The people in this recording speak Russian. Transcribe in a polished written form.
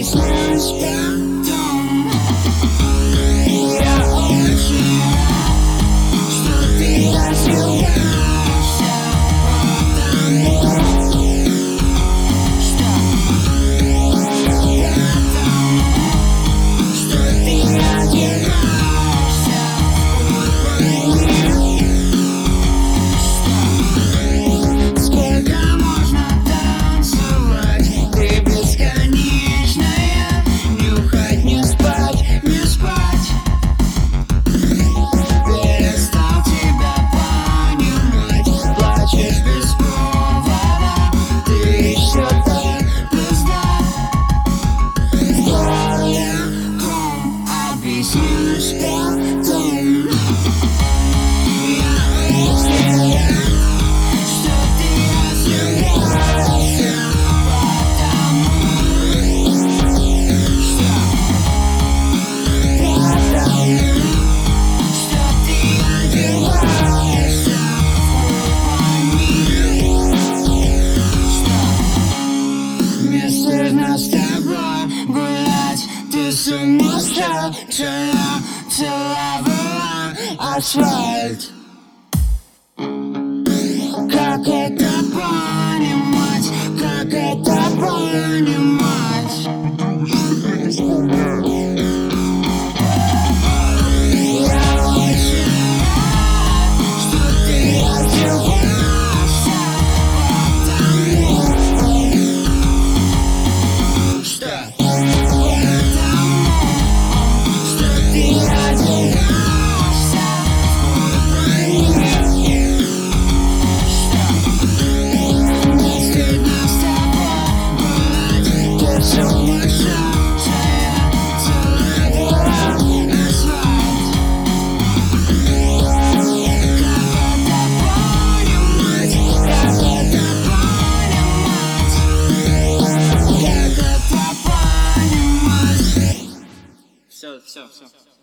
объясню себе дом. Я очень рад, что ты развиваешься, потому что ты одеваешься. Сколько можно танцевать? Ты бесконечная. Нюхать, не спать, не спать. Перестал тебя понимать. Плачешь без повода. Ты еще так пизда. Я объясню себе дом. Я очень рад, что ты развиваешься, что ты одеваешься. Мне стыдно с тобой гулять. Ты сумасшедшая, целовала асфальт. Как это понимать? Как это понимать? Я очень рад, что ты одеваешься, потому что ты одеваешься. Все.